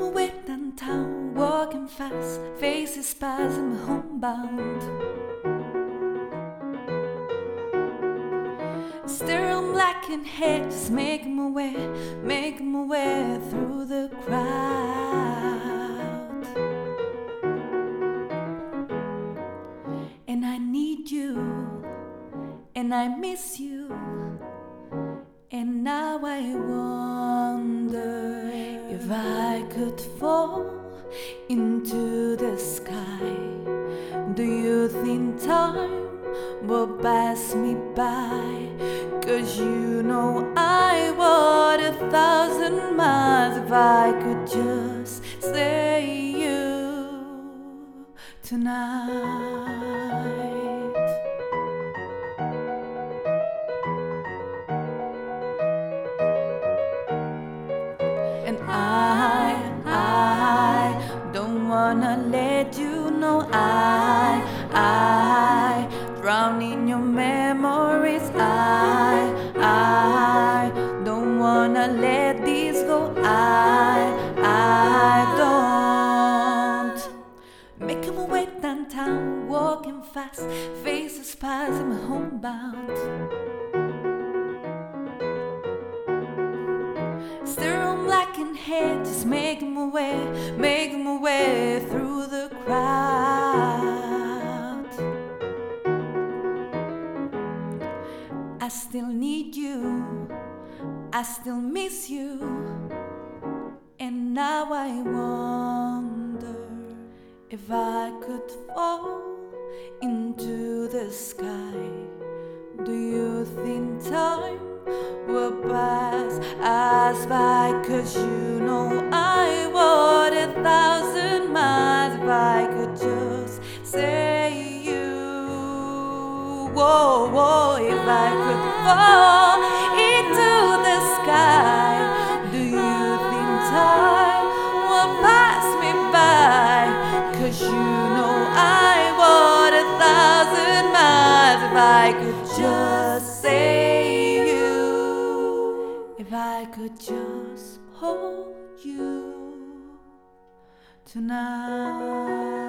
my way downtown, walking fast, faces spasm, homebound. Still I'm black in head, just making my way through the crowd. And I need you, and I miss you, and now I wonder if I could fall into the sky. Do you think time will pass me by? 'Cause you know I walk 1,000 miles if I could just say you tonight. And I don't wanna let you know I drown in your memories. I don't wanna let this go. I don't. Making my way downtown, walking fast, faces spasm, homebound. Still I'm black in head, just making my way through the crowd. I still need you, I still miss you, and now I wonder if I could fall into the sky. Do you think time will pass us by? 'Cause you know I walk 1,000 miles if I could just say you. Whoa, whoa, if I could fall into the sky. Do you think time will pass me by? 'Cause you know I walk 1,000 miles if I could just say you. If I could just hold you tonight.